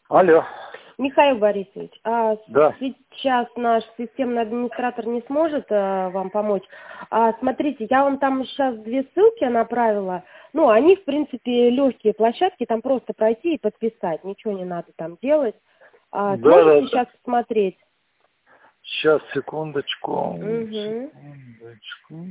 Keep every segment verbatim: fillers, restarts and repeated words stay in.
Алло. Михаил Борисович, а Да. сейчас наш системный администратор не сможет а, вам помочь. А, смотрите, я вам там сейчас две ссылки направила. Ну, они, в принципе, легкие площадки, там просто пройти и подписать. Ничего не надо там делать. А, Да, сможете да, сейчас посмотреть? сейчас, секундочку. Угу. Секундочку.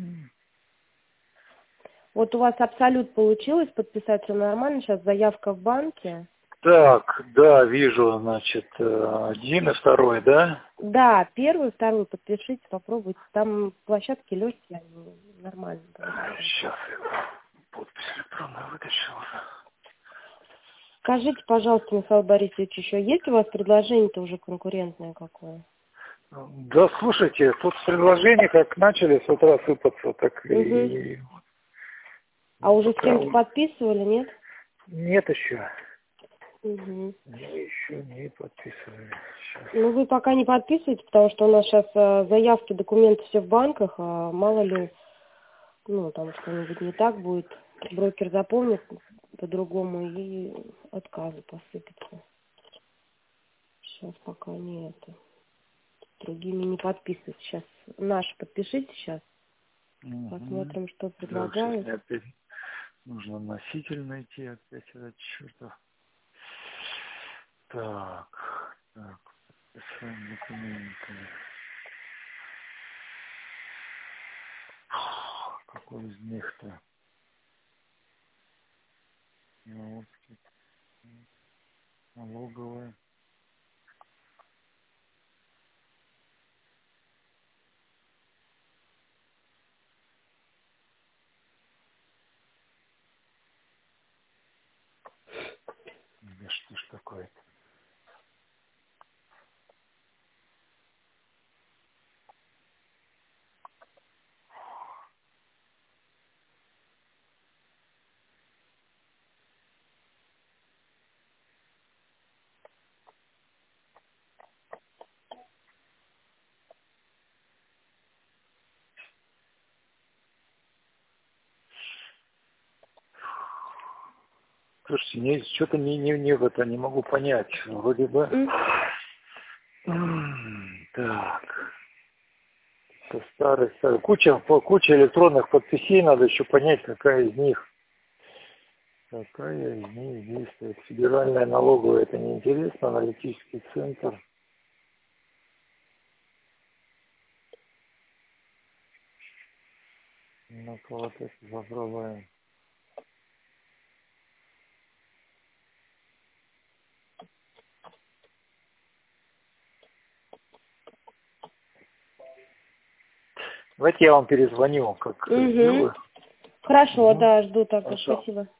Вот у вас абсолют получилось подписать, все нормально. Сейчас заявка в банке. Так, да, вижу, значит, один и второй, да? Да, первую, вторую подпишите, попробуйте. Там площадки легкие, они нормально. Сейчас я подпись электронную вытащил. Скажите, пожалуйста, Михаил Борисович, еще есть у вас предложение-то уже конкурентное какое? Да, слушайте, тут предложения как начали с утра сыпаться, так Угу. и... А уже с пока кем-то подписывали, нет? Нет еще. Угу. Мы еще не подписывали. Сейчас. Ну, вы пока не подписывайте, потому что у нас сейчас а, заявки, документы все в банках, а мало ли, ну, там что-нибудь не так будет. Брокер запомнит по-другому и отказы посыпятся. Сейчас пока не это. Другими не подписывать. Сейчас наши подпишите сейчас. Угу. Посмотрим, что Так, сейчас предлагают. мне опять нужно носитель найти, опять этот чертов. Так, так, подписание документы. Какой из них-то? Ну, вот, налоговая. Да что ж такое-то? Слушайте, не, что-то не, не, не, в это не могу понять. Вроде бы. М, Так. Это старый, старый. Куча, по- куча электронных подписей, надо еще понять, какая из них. Какая из них действует. Федеральная налоговая, это неинтересно. Аналитический центр. Ну-ка, вот это попробуем. Давайте я вам перезвоню, как Угу. сделаю. Хорошо, Угу. да, жду тогда. Хорошо. Спасибо.